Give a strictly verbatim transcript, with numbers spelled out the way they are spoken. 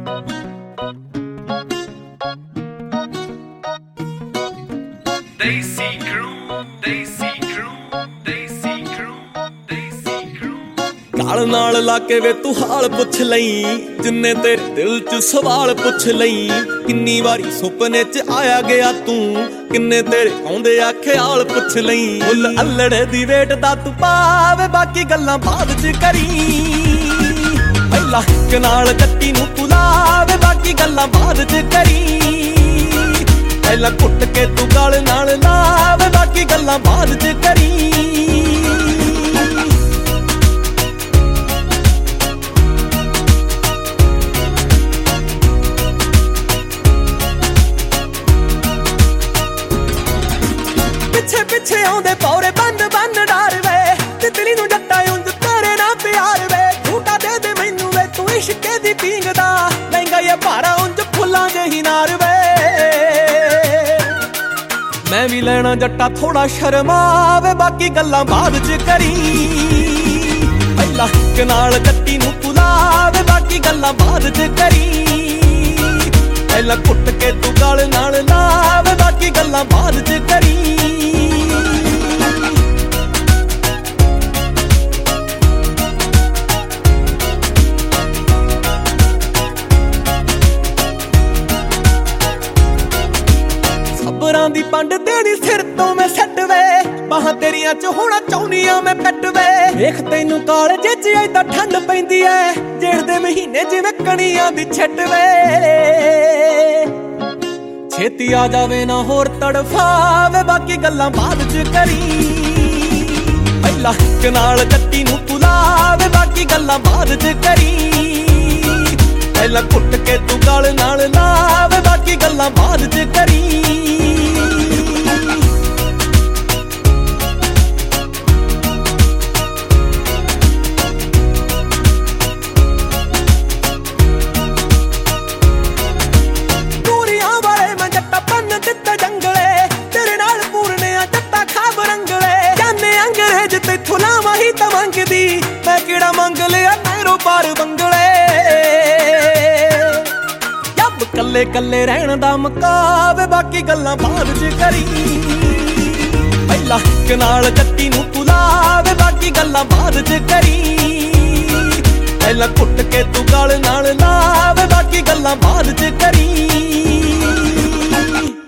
Desi Crew, Desi Crew, Desi Crew, Desi Crew। ਗਾਲ ਨਾਲ ਲਾ ਕੇ ਵੇ ਤੂੰ ਹਾਲ ਪੁੱਛ ਲਈ, ਜਿੰਨੇ ਤੇਰੇ ਦਿਲ ਚ ਸਵਾਲ ਪੁੱਛ ਲਈ। ਕਿੰਨੀ ਵਾਰੀ ਸੁਪਨੇ ਚ ਆਇਆ ਗਿਆ ਤੂੰ, ਕਿੰਨੇ ਤੇਰੇ ਆਉਂਦੇ ਆ ਖਿਆਲ ਪੁੱਛ ਲਈ। ਮੁੱਲ ਅਲੜੇ ਦੀ ਵੇਟ ਦਾ ਤੂੰ ਪਾਵੇ, ਬਾਕੀ ਗੱਲਾਂ ਬਾਅਦ ਚ ਕਰੀ। ਪਹਿਲਾਂ ਇੱਕ ਨਾਲ ਕੱਟੀ ਨੂੰ ਤੂੰ ਲਾਵੇ, ਬਾਕੀ ਗੱਲਾਂ ਬਾਅਦ ਚ ਕਰੀ। ਪਹਿਲਾਂ ਕੁੱਟ ਕੇ ਤੂੰ ਗਾਲ ਨਾਲ ਲਾਵੇ, ਬਾਕੀ ਗੱਲਾਂ ਬਾਅਦ ਚ ਕਰੀ। ਪਿੱਛੇ ਪਿੱਛੇ ਆਉਂਦੇ ਪੌਰੇ ਬੰਦ ਬੰਦ ਡਰ ਵੇ, ਤਿਤਲੀ ਨੂੰ ਜੱਟਾ ਉਂਝ ਤੇਰੇ ਨਾਲ ਪਿਆਰ ਵੇ। ਝੂਟਾ ਦੇ ਦੇ ਮੈਨੂੰ ਵੇ ਤੂੰ ਇਸ਼ਕੇ ਦੀ ਪੀਂਗ ਦਾ, ਲਹਿੰਗਾ ਇਹ ਭਾਰਾ ਉਂਝ ਫੁੱਲਾਂ ਜਿਹੀ ਨਾਰ ਵੇ। ਮੈਂ ਵੀ ਲੈਣਾ ਜੱਟਾ ਥੋੜਾ ਸ਼ਰਮਾਵੇ, ਬਾਕੀ ਗੱਲਾਂ ਬਾਅਦ ਚ ਕਰੀ। ਪਹਿਲਾਂ ਇੱਕ ਨਾਲ ਕੱਟੀ ਨੂੰ ਤੂੰ ਲਾਵੇ, ਬਾਕੀ ਗੱਲਾਂ ਬਾਅਦ ਚ ਕਰੀ। ਪਹਿਲਾਂ ਕੁੱਟ ਕੇ ਤੂੰ ਗਾਲ ਨਾਲ ਲਾਵੇ, ਬਾਕੀ ਗੱਲਾਂ ਬਾਅਦ ਚ ਕਰੀ। ਸਬਰਾਂ ਦੀ ਪੰਡ ਦੇਣੀ ਸਿਰ ਤੋਂ ਮੈਂ ਸੱਟ ਵੇ, ਬਾਹਾਂ ਤੇਰੀਆਂ ਚ ਹੋਣਾ ਚਾਹੁੰਦੀਆਂ ਮੈਂ ਕੱਟ ਵੇ। ਵੇਖ ਤੈਨੂੰ ਕਾਲਜੇ ਚ ਏਦਾਂ ਠੰਡ ਪੈਂਦੀ ਐ, ਜੇਠ ਦੇ ਮਹੀਨੇ ਜਿਵੇਂ ਕਣੀਆਂ ਦੀ ਛੱਟ ਵੇ। ਛੇਤੀ ਆ ਜਾਵੇ ਨਾ ਹੋਰ ਤੜਫਾਵੇ, ਬਾਕੀ ਗੱਲਾਂ ਬਾਅਦ ਚ ਕਰੀ। ਪਹਿਲਾਂ ਇੱਕ ਨਾਲ ਕੱਟੀ ਨੂੰ ਤੂੰ ਲਾਵੇ, ਬਾਕੀ ਗੱਲਾਂ ਬਾਅਦ ਚ ਕਰੀ। ਪਹਿਲਾਂ ਕੁੱਟ ਕੇ ਤੂੰ ਗਾਲ ਨਾਲ ਲਾਵੇ, ਬਾਕੀ ਗੱਲਾਂ ਬਾਅਦ ਚ ਕਰੀ। ਤੈਥੋਂ ਲਾਵਾਂ ਹੀ ਤਾਂ ਮੰਗਦੀ, ਮੈਂ ਕਿਹੜਾ ਮੰਗ ਲਿਆ ਨਹਿਰੋਂ ਪਾਰ ਬੰਗਲੇ। ਜੱਬ ਕੱਲੇ ਕੱਲੇ ਰਹਿਣ ਦਾ ਮੁਕਾਵੇ, ਬਾਕੀ ਗੱਲਾਂ ਬਾਅਦ ਚ ਕਰੀ। ਪਹਿਲਾਂ ਇੱਕ ਨਾਲ ਕੱਟੀ ਨੂੰ ਤੂੰ ਲਾਵੇ, ਬਾਕੀ ਗੱਲਾਂ ਬਾਅਦ ਚ ਕਰੀ। ਪਹਿਲਾਂ ਕੁੱਟ ਕੇ ਤੂੰ ਗਾਲ ਨਾਲ ਲਾਵੇ, ਬਾਕੀ ਗੱਲਾਂ ਬਾਅਦ ਚ ਕਰੀ।